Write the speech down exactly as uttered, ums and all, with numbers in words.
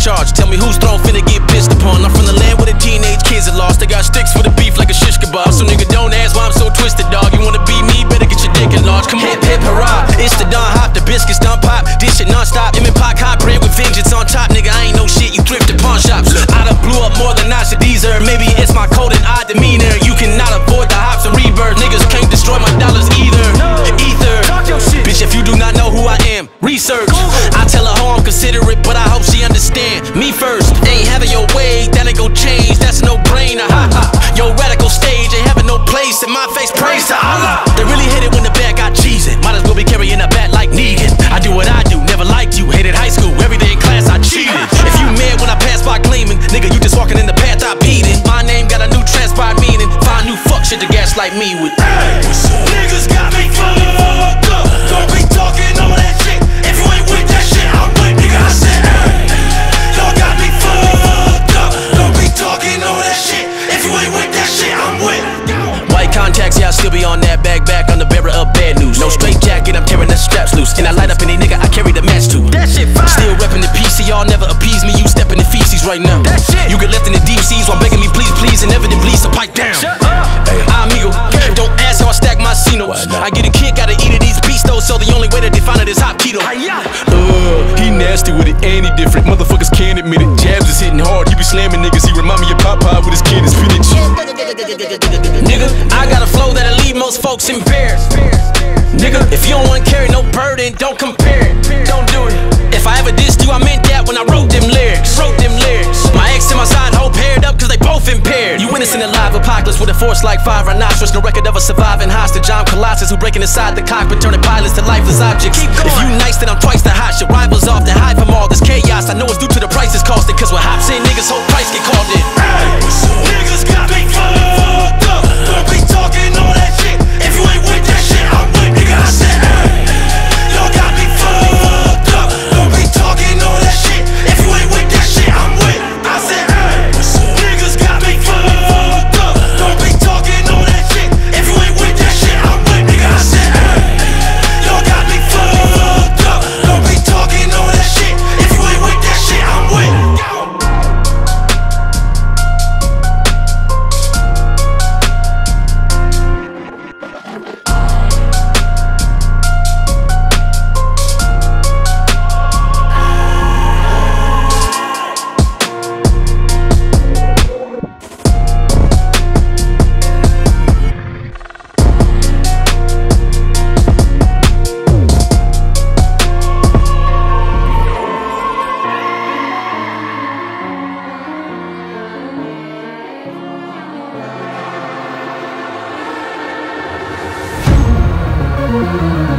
charge. Tell me whose throne finna get pissed upon. I'm from the land where the teenage kids are lost. They got sticks for the beef like a shish kebab. So nigga, don't ask why I'm so twisted, dog. You wanna be me, better get your dick enlarged. Come on, hip hip hurrah, it's the Don Hop, the biscuits done pop. This shit non-stop, M and Pac hot bread with vengeance on top. Nigga, I ain't no shit, you thrift at pawn shops. I done blew up more than I should deserve. Maybe it's my cold and odd demeanor. You cannot avoid the hops and rebirth. Niggas can't destroy my dollars either. Ether, bitch, if you do not know who I am, research. I tell her how I'm considerate, but I hope she understand. Me first, ain't having your way, that ain't gon' change. That's a no-brainer. Ha ha. Yo, radical stage ain't having no place in my face. Praise to Allah. They really hate it when the bag got cheese in. Might as well be carrying a bat like Negan. I do what I do, never liked you. Hated high school, every day in class I cheated. If you mad when I pass by gleaming, nigga, you just walking in the path I peed in. My name got a new transpired meaning. Find new fuck shit to gaslight me with. Hey, niggas got me fucked up. Don't be talking all that shit. If you ain't with that shit, I'm with. Nigga, I said, hey, y'all got me fucked up. Don't be talking all that shit. If you ain't with that shit, I'm with. White contacts, yeah, I still be on that back back on the bearer of bad news. No straight jacket, I'm tearing the straps loose. And I light up any nigga I carry the match to. That shit fire. Still reppin' the P C, y'all never appease me. You steppin' the feces right now. That shit. You get left in the deep seas while begging me please, please, inevitably, so pipe down. Shut up. Hey, amigo, don't ask how I stack my C-notes. I get a kick out of eating these beats though, so the only way to define it is hot keto. Uh, he nasty with it, and he different. Motherfuckers can't admit it. Jabs is hitting hard, he be slamming niggas. He remind me of Popeye with his can and spinach. Nigga, I got a flow that'll leave most folks embarrassed. Nigga, if you don't wanna carry no burden, don't compare it. Don't do it. If I ever dissed you, I meant that when I wrote them lyrics. Wrote them lyrics. My ex and my side hoe paired up cause they both impaired. You witnessing a live apocalypse with a force like five rhinoceros. No record of a surviving hostage. I'm Colossus who breaking inside the cockpit, turning pilots to lifeless objects. If you nice, then I'm twice the hot. Your rivals off, then hide from all this chaos. I know it's due to the prices costed, cause with hops in, niggas whole price get called in. Hey, niggas got me fucked up. Don't be talking all that shit. If you ain't with that shit, I'm with. Nigga, I said, hey, y'all got me fucked up. Don't be talking all that shit. If you ain't with that shit, I'm with. I said, hey, niggas got me fucked up. Don't be talking all that shit. If you ain't with that shit, I'm with. Nigga, I said, hey, y'all got me fucked up. Don't be talking all that shit. If you ain't with that shit, I'm with. We'll be right back.